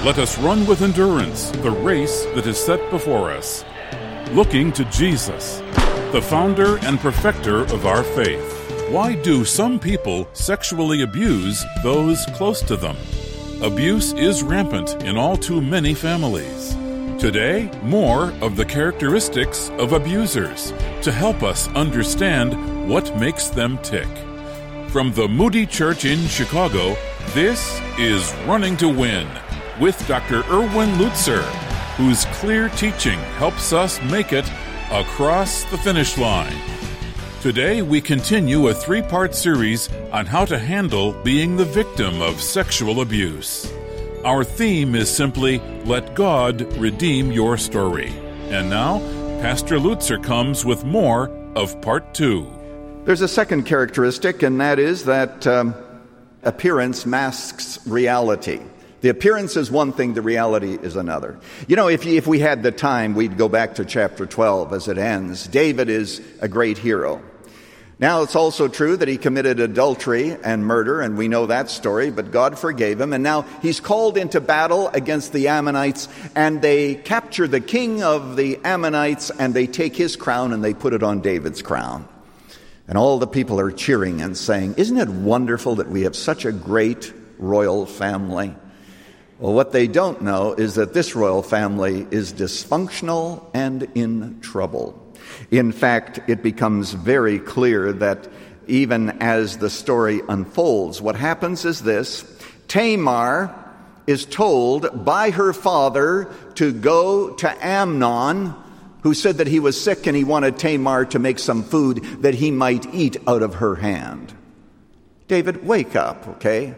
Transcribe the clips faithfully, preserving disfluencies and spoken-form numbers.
Let us run with endurance the race that is set before us, looking to Jesus, the founder and perfecter of our faith. Why do some people sexually abuse those close to them? Abuse is rampant in all too many families. Today, more of the characteristics of abusers to help us understand what makes them tick. From the Moody Church in Chicago, this is Running to Win with Doctor Erwin Lutzer, whose clear teaching helps us make it across the finish line. Today, we continue a three-part series on how to handle being the victim of sexual abuse. Our theme is simply, Let God Redeem Your Story. And now, Pastor Lutzer comes with more of part two. There's a second characteristic, and that is that um, appearance masks reality. The appearance is one thing, the reality is another. You know, if, if we had the time, we'd go back to chapter twelve as it ends. David is a great hero. Now, it's also true that he committed adultery and murder, and we know that story, but God forgave him. And now he's called into battle against the Ammonites, and they capture the king of the Ammonites, and they take his crown and they put it on David's crown. And all the people are cheering and saying, "Isn't it wonderful that we have such a great royal family?" Well, what they don't know is that this royal family is dysfunctional and in trouble. In fact, it becomes very clear that even as the story unfolds, what happens is this: Tamar is told by her father to go to Amnon, who said that he was sick and he wanted Tamar to make some food that he might eat out of her hand. David, wake up, okay?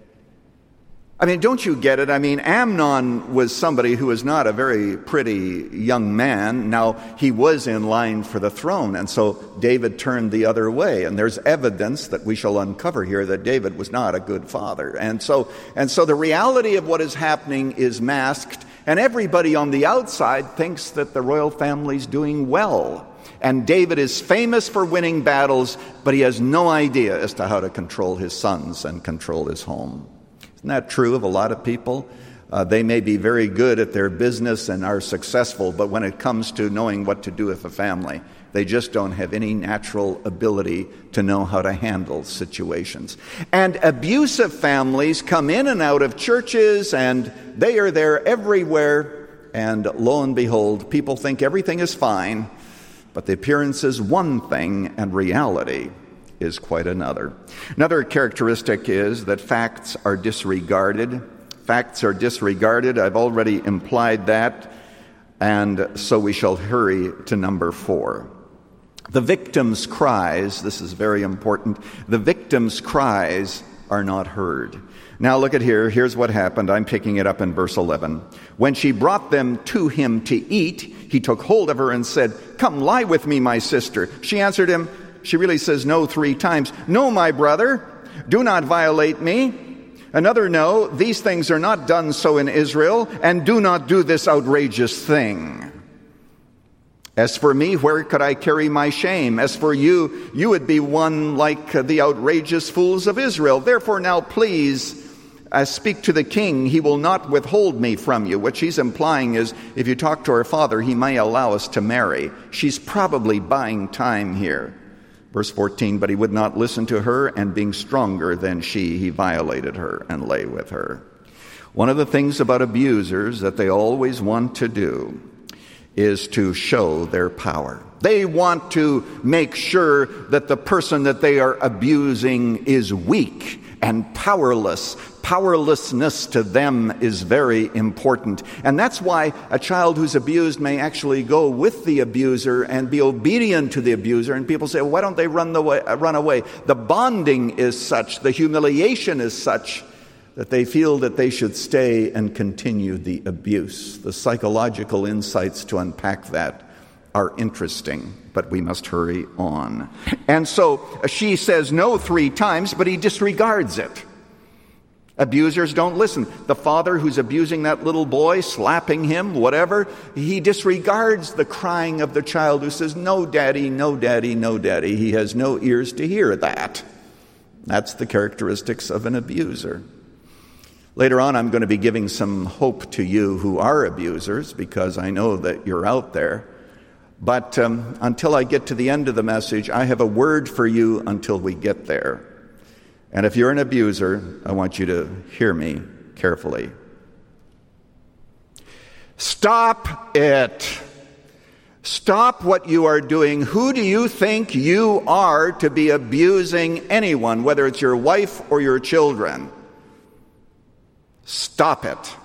I mean, don't you get it? I mean, Amnon was somebody who was not a very pretty young man. Now, he was in line for the throne, and so David turned the other way. And there's evidence that we shall uncover here that David was not a good father. And so, and so the reality of what is happening is masked, and everybody on the outside thinks that the royal family's doing well. And David is famous for winning battles, but he has no idea as to how to control his sons and control his home. Isn't that true of a lot of people? Uh, they may be very good at their business and are successful, but when it comes to knowing what to do with a family, they just don't have any natural ability to know how to handle situations. And abusive families come in and out of churches, and they are there everywhere, and lo and behold, people think everything is fine, but the appearance is one thing, and reality is quite another. Another characteristic is that facts are disregarded. Facts are disregarded. I've already implied that, and so we shall hurry to number four. The victim's cries, this is very important, the victim's cries are not heard. Now look at here, here's what happened. I'm picking it up in verse eleven. When she brought them to him to eat, he took hold of her and said, "Come lie with me, my sister." She answered him, she really says no three times. "No, my brother, do not violate me." Another no, "These things are not done so in Israel, and do not do this outrageous thing. As for me, where could I carry my shame? As for you, you would be one like the outrageous fools of Israel. Therefore now please uh, speak to the king. He will not withhold me from you." What she's implying is if you talk to her father, he may allow us to marry. She's probably buying time here. Verse fourteen, "But he would not listen to her, and being stronger than she, he violated her and lay with her." One of the things about abusers that they always want to do is to show their power. They want to make sure that the person that they are abusing is weak and powerless. Powerlessness to them is very important. And that's why a child who's abused may actually go with the abuser and be obedient to the abuser. And people say, well, why don't they run, the way, run away? The bonding is such, the humiliation is such, that they feel that they should stay and continue the abuse. The psychological insights to unpack that are interesting, but we must hurry on. And so she says no three times, but he disregards it. Abusers don't listen. The father who's abusing that little boy, slapping him, whatever, he disregards the crying of the child who says, "No, daddy, no, daddy, no, daddy." He has no ears to hear that. That's the characteristics of an abuser. Later on, I'm going to be giving some hope to you who are abusers, because I know that you're out there. But um, until I get to the end of the message, I have a word for you until we get there. And if you're an abuser, I want you to hear me carefully. Stop it. Stop what you are doing. Who do you think you are to be abusing anyone, whether it's your wife or your children? Stop it.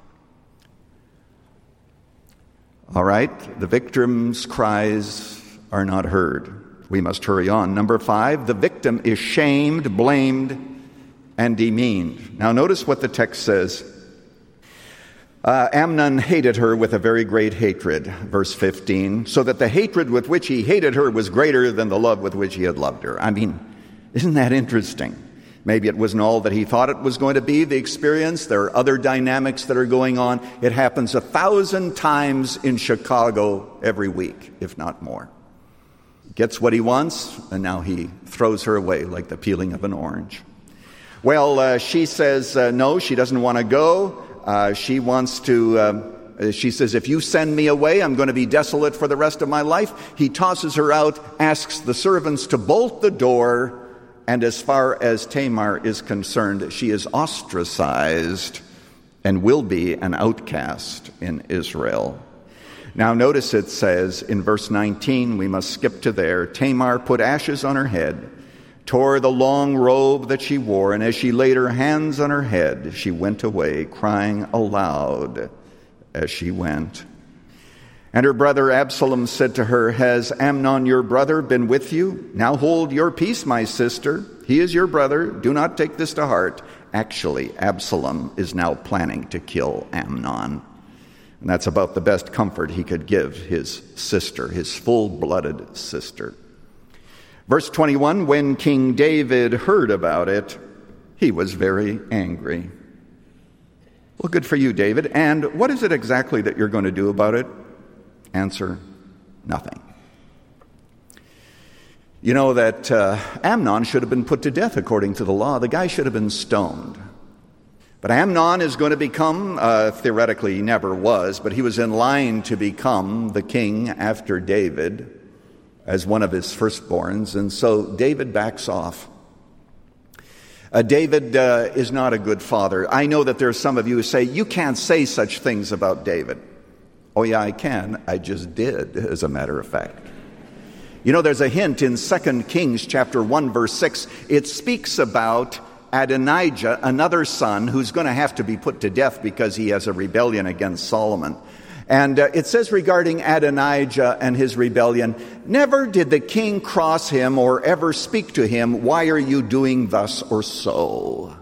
All right, the victim's cries are not heard. We must hurry on. Number five, the victim is shamed, blamed, and demeaned. Now notice what the text says. Uh, Amnon hated her with a very great hatred, verse fifteen, so that the hatred with which he hated her was greater than the love with which he had loved her. I mean, isn't that interesting? Maybe it wasn't all that he thought it was going to be, the experience. There are other dynamics that are going on. It happens a thousand times in Chicago every week, if not more. Gets what he wants, and now he throws her away like the peeling of an orange. Well, uh, she says uh, no, she doesn't want to go. Uh, she wants to, uh, she says, if you send me away, I'm going to be desolate for the rest of my life. He tosses her out, asks the servants to bolt the door, and as far as Tamar is concerned, she is ostracized and will be an outcast in Israel. Now notice it says in verse nineteen, we must skip to there, Tamar put ashes on her head, tore the long robe that she wore, and as she laid her hands on her head, she went away, crying aloud as she went. And her brother Absalom said to her, has Amnon your brother been with you? Now hold your peace, my sister. He is your brother. Do not take this to heart. Actually, Absalom is now planning to kill Amnon. And that's about the best comfort he could give his sister, his full-blooded sister. Verse twenty-one, when King David heard about it, he was very angry. Well, good for you, David. And what is it exactly that you're going to do about it? Answer, nothing. You know that uh, Amnon should have been put to death according to the law. The guy should have been stoned. But Amnon is going to become, uh, theoretically he never was, but he was in line to become the king after David, as one of his firstborns, and so David backs off. Uh, David uh, is not a good father. I know that there are some of you who say, you can't say such things about David. Oh yeah, I can. I just did, as a matter of fact. You know, there's a hint in Second Kings chapter one, verse six. It speaks about Adonijah, another son, who's going to have to be put to death because he has a rebellion against Solomon. And uh, it says regarding Adonijah and his rebellion, never did the king cross him or ever speak to him, why are you doing thus or so?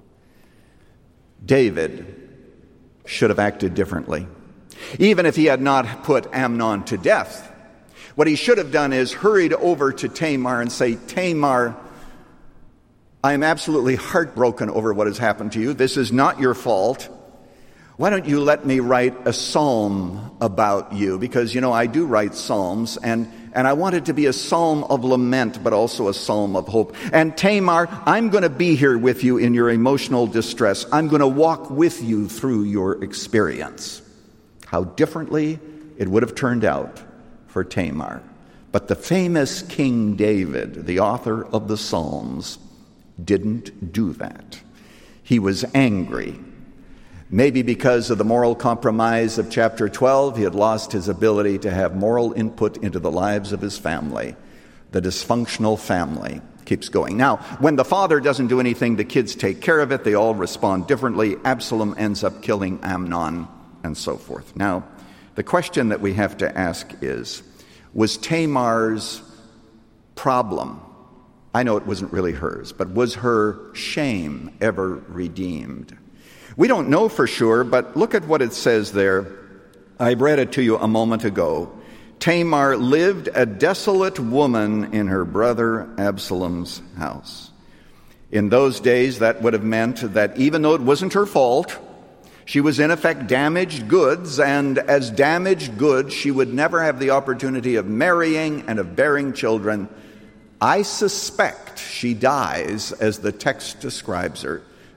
David should have acted differently. Even if he had not put Amnon to death, what he should have done is hurried over to Tamar and say, Tamar, I am absolutely heartbroken over what has happened to you. This is not your fault. Why don't you let me write a psalm about you? Because, you know, I do write psalms, and, and I want it to be a psalm of lament, but also a psalm of hope. And Tamar, I'm going to be here with you in your emotional distress. I'm going to walk with you through your experience. How differently it would have turned out for Tamar. But the famous King David, the author of the Psalms, didn't do that. He was angry. Maybe because of the moral compromise of chapter twelve, he had lost his ability to have moral input into the lives of his family. The dysfunctional family keeps going. Now, when the father doesn't do anything, the kids take care of it. They all respond differently. Absalom ends up killing Amnon, and so forth. Now, the question that we have to ask is, was Tamar's problem, I know it wasn't really hers, but was her shame ever redeemed? We don't know for sure, but look at what it says there. I read it to you a moment ago. Tamar lived a desolate woman in her brother Absalom's house. In those days, that would have meant that even though it wasn't her fault, she was in effect damaged goods, and as damaged goods, she would never have the opportunity of marrying and of bearing children. I suspect she dies, as the text describes her,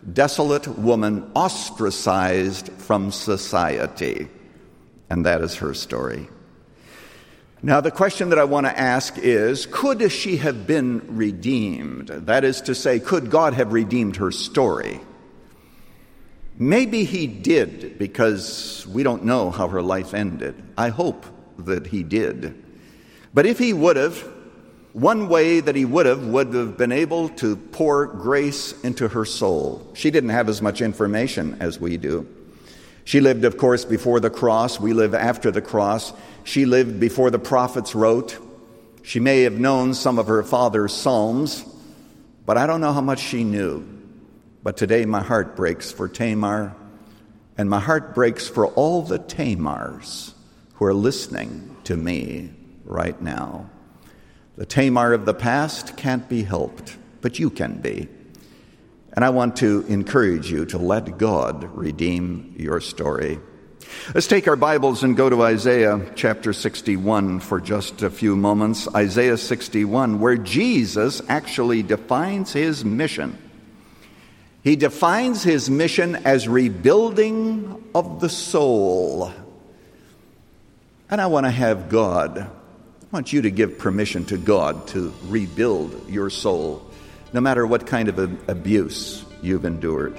desolate woman ostracized from society. And that is her story. Now, the question that I want to ask is, could she have been redeemed? That is to say, could God have redeemed her story? Maybe he did, because we don't know how her life ended. I hope that he did. But if he would have, one way that he would have would have been able to pour grace into her soul. She didn't have as much information as we do. She lived, of course, before the cross. We live after the cross. She lived before the prophets wrote. She may have known some of her father's psalms, but I don't know how much she knew. But today my heart breaks for Tamar, and my heart breaks for all the Tamars who are listening to me right now. The Tamar of the past can't be helped, but you can be. And I want to encourage you to let God redeem your story. Let's take our Bibles and go to Isaiah chapter sixty-one for just a few moments. Isaiah sixty-one, where Jesus actually defines his mission. He defines his mission as rebuilding of the soul. And I want to have God, I want you to give permission to God to rebuild your soul, no matter what kind of abuse you've endured.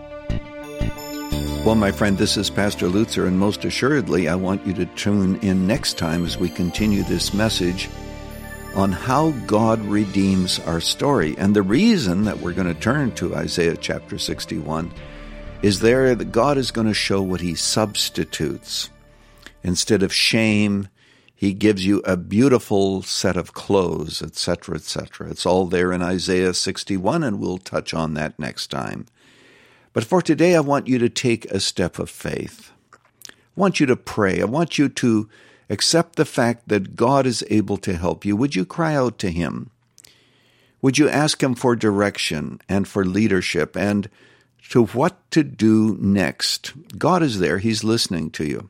Well, my friend, this is Pastor Lutzer, and most assuredly, I want you to tune in next time as we continue this message on how God redeems our story. And the reason that we're going to turn to Isaiah chapter sixty-one is there that God is going to show what he substitutes. Instead of shame, he gives you a beautiful set of clothes, et cetera, et cetera. It's all there in Isaiah sixty-one, and we'll touch on that next time. But for today, I want you to take a step of faith. I want you to pray. I want you to accept the fact that God is able to help you. Would you cry out to him? Would you ask him for direction and for leadership and to what to do next? God is there. He's listening to you.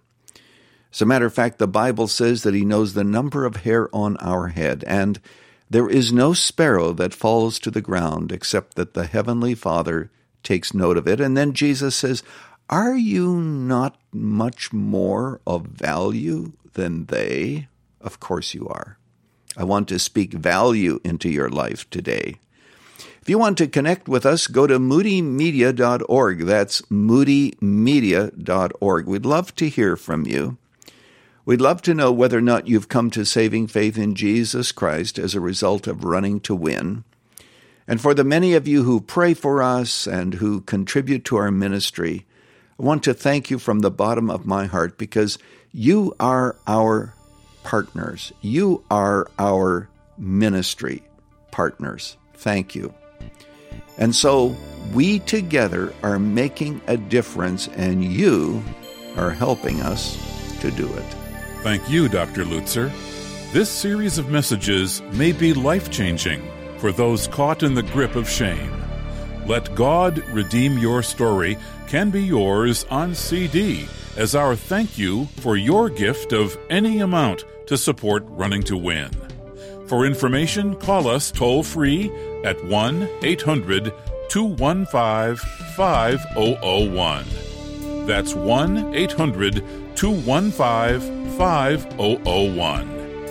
As a matter of fact, the Bible says that he knows the number of hair on our head, and there is no sparrow that falls to the ground except that the Heavenly Father takes note of it. And then Jesus says, are you not much more of value than they? Of course you are. I want to speak value into your life today. If you want to connect with us, go to moody media dot org. That's moody media dot org. We'd love to hear from you. We'd love to know whether or not you've come to saving faith in Jesus Christ as a result of running to win. And for the many of you who pray for us and who contribute to our ministry, I want to thank you from the bottom of my heart, because you are our partners. You are our ministry partners. Thank you. And so we together are making a difference, and you are helping us to do it. Thank you, Doctor Lutzer. This series of messages may be life-changing for those caught in the grip of shame. Let God Redeem Your Story can be yours on C D as our thank you for your gift of any amount to support Running to Win. For information, call us toll-free at one eight hundred two one five five zero zero one. That's one eight hundred two one five five zero zero one.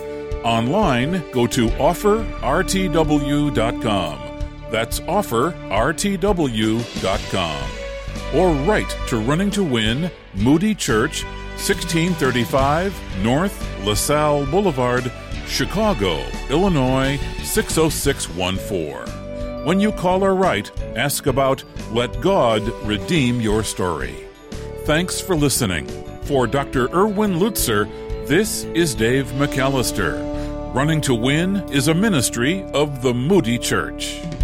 Online, go to offer r t w dot com. That's offer r t w dot com. Or write to Running to Win, Moody Church, sixteen thirty-five North LaSalle Boulevard, Chicago, Illinois, six oh six one four. When you call or write, ask about Let God Redeem Your Story. Thanks for listening. For Doctor Erwin Lutzer, this is Dave McAllister. Running to Win is a ministry of the Moody Church.